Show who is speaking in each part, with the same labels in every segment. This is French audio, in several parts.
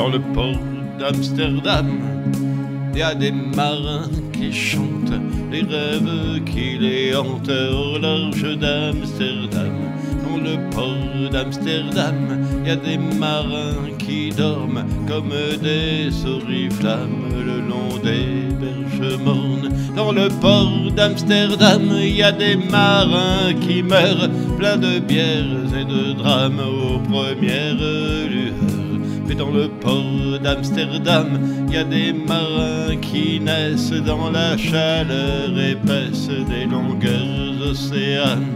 Speaker 1: Dans le port d'Amsterdam, il y a des marins qui chantent les rêves qui les hantent au large d'Amsterdam. Dans le port d'Amsterdam, il y a des marins qui dorment comme des oriflammes le long des berges mornes. Dans le port d'Amsterdam, il y a des marins qui meurent pleins de bières et de drames aux premières lueurs. Mais dans le port d'Amsterdam, il y a des marins qui naissent dans la chaleur épaisse des longueurs océanes.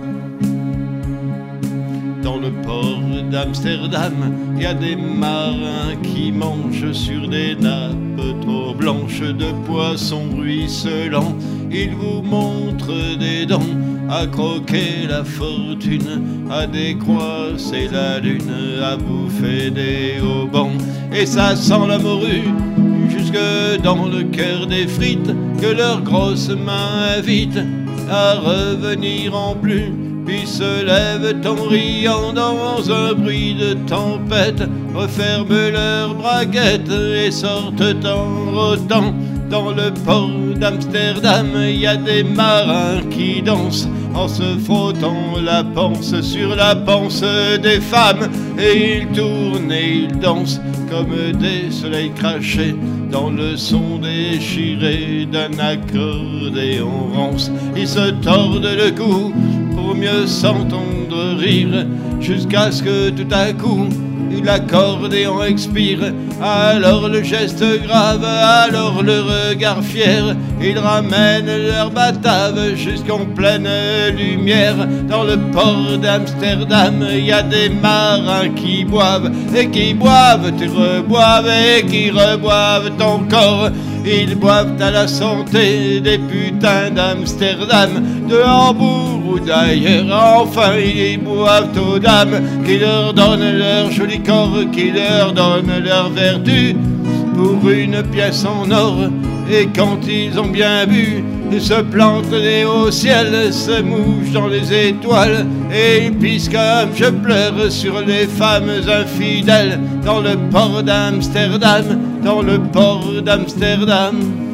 Speaker 1: Dans le port d'Amsterdam, il y a des marins qui mangent sur des nappes trop blanches de poissons ruisselants. Ils vous montrent des dents à croquer la fortune, à décroisser la lune, à bouffer des haubans. Et ça sent la morue jusque dans le cœur des frites que leurs grosses mains invitent à revenir en plus. Puis se lèvent en riant dans un bruit de tempête, referment leurs braguettes et sortent en rôtant. Dans le port d'Amsterdam, il y a des marins qui dansent en se frottant la panse sur la panse des femmes. Et ils tournent et ils dansent comme des soleils crachés dans le son déchiré d'un accordéon rance. Ils se tordent le cou pour mieux s'entendre rire, jusqu'à ce que tout à coup l'accordéon expire. Alors le geste grave, alors le regard fier, ils ramènent leur batave jusqu'en pleine lumière. Dans le port d'Amsterdam, il y a des marins qui boivent et qui boivent, et reboivent et qui reboivent encore. Ils boivent à la santé des putains d'Amsterdam, de Hambourg ou d'ailleurs. Enfin ils boivent aux dames qui leur donnent leur joli corps, qui leur donnent leur vertu pour une pièce en or. Et quand ils ont bien bu, ils se plantent les hauts ciel, se mouchent dans les étoiles et ils pissent comme je pleure sur les femmes infidèles. Dans le port d'Amsterdam, dans le port d'Amsterdam.